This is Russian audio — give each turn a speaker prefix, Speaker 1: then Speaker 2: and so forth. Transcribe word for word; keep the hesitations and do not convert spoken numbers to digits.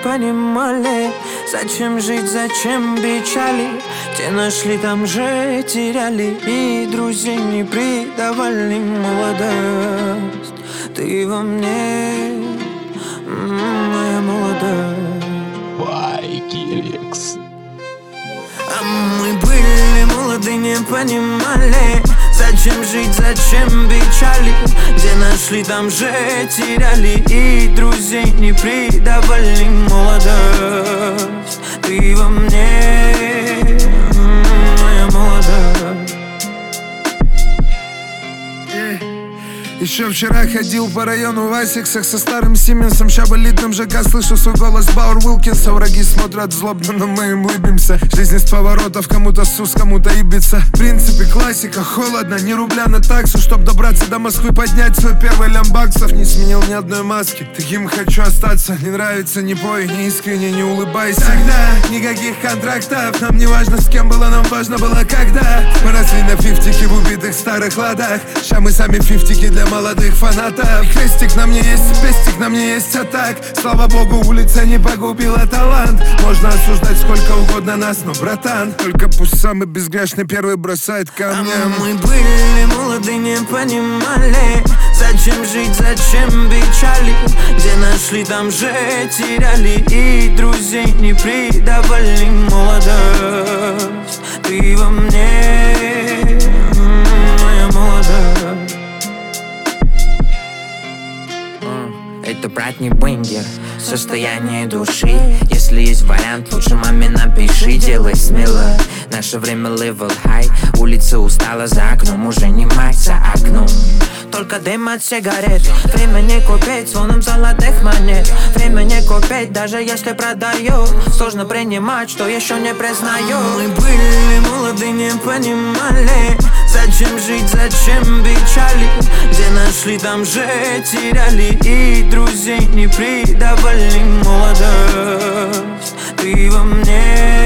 Speaker 1: понимали, зачем жить, зачем печали. Те нашли, там же теряли, и друзей не предавали. Молодость, ты во мне, моя молодость.
Speaker 2: Вайкилекс.
Speaker 1: А мы были молоды, не понимали, зачем жить, зачем печали. Где нашли, там же теряли, и друзей не предавали. Молодость, ты во мне, моя молодость.
Speaker 3: Еще вчера ходил по району в Асиксах со старым Сименсом. Ща в элитном ЖК слышу свой голос Бауэр Уилкинса. Враги смотрят злобно, но мы им улыбимся. Жизнь с поворотов, кому-то Сус, кому-то Ибица. В принципе классика, холодно, ни рубля на таксу. Чтоб добраться до Москвы, поднять свой первый лямбаксов. Не сменил ни одной маски, таким хочу остаться. Не нравится, не пой, не искренне, не улыбайся. Тогда никаких контрактов, нам не важно с кем было, нам важно было когда. Мы росли на фифтике в убитых старых ладах. Ща мы сами фифтики для молодых фанатов. Крестик на мне есть, пестик на мне есть, а так, слава богу, улица не погубила талант. Можно осуждать сколько угодно нас, но, братан, только пусть самый безгрешный первый бросает камнем.
Speaker 1: А мы были молоды, не понимали, зачем жить, зачем печали. Где нашли, там же теряли, и друзей не предавали. Молодость, ты во мне, моя молодость. Это, брат, не бендер, состояние души. Если есть вариант, лучше маме напиши, делай смело. Наше время level high, улица устала, за окном уже не мать, за окном только дым от сигарет. Время не купить звоном золотых монет. Время не купить, даже если продаю. Сложно принимать, что еще не признаю. Мы были молоды, не понимали, зачем жить, зачем печали. Где нашли, там же теряли, и друзей не предавали. Молодость, ты во мне.